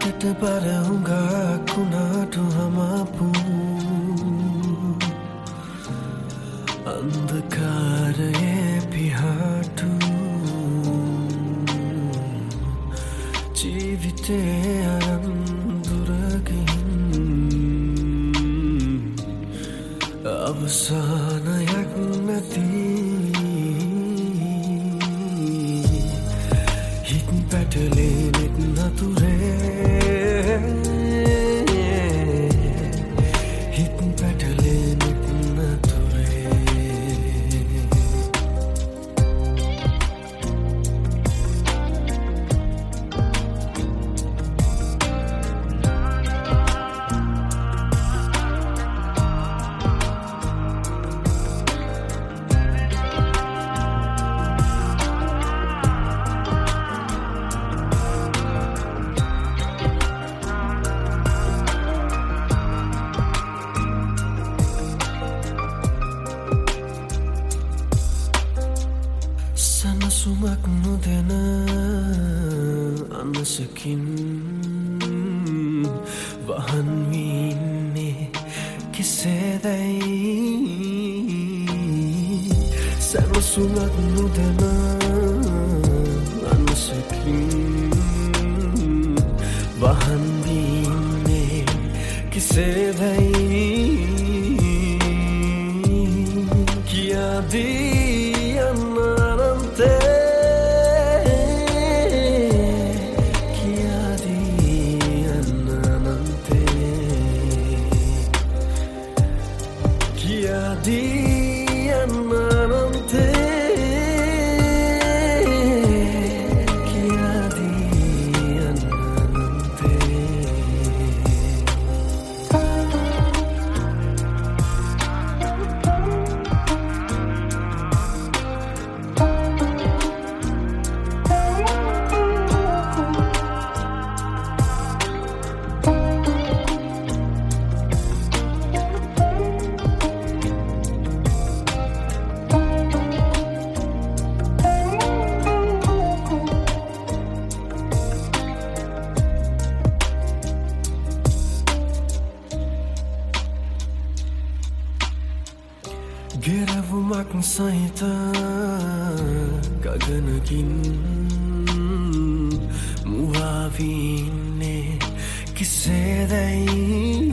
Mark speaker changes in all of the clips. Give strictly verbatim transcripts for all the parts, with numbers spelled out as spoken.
Speaker 1: හිතට බර හුඟක් වුණාට හමාපු අන්ධකාරයේ පිහාටු ජීවිතේ අරන් දුරකින් අවසානයක් නැති හිත් පැටලෙනෙත් නතුරේ හිත් පැටලෙනෙත් නතුරේ සුමක් නොදැන අනසකින් වහන් වී ඉන්නේ කෙසේදැයි සැනසුමක් නොදැන අනසකින් වහන් වී ඉන්නේ කෙසේදැයි කියාදී ගෙරවුමක් සහිත ගගනකින් මුවාවී ඉන්නේ කෙසේදැයි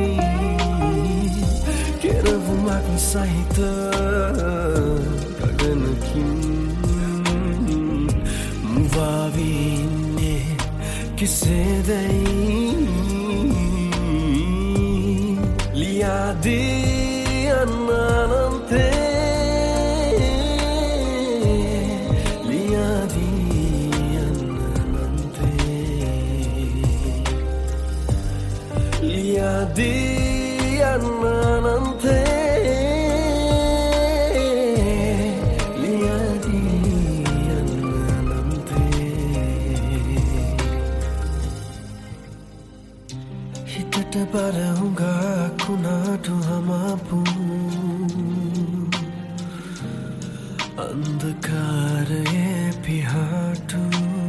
Speaker 1: ගෙරවුමක් සහිත ගගනකින් මුවාවී ඉන්නේ කෙසේදැයි ලියාදී Liadianante Liadianante හිතට බර හුඟක් වුණාට හමාපු අන්ධකාරයේ පිහාටු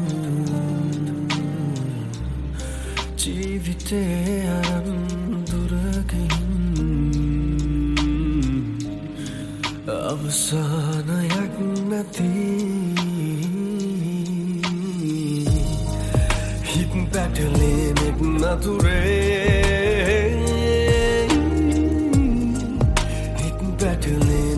Speaker 1: ජීවිතේ අරන් අවසානයක් නැති හිත් පැටලෙනෙත් නතුරේ හිත් පැටලෙ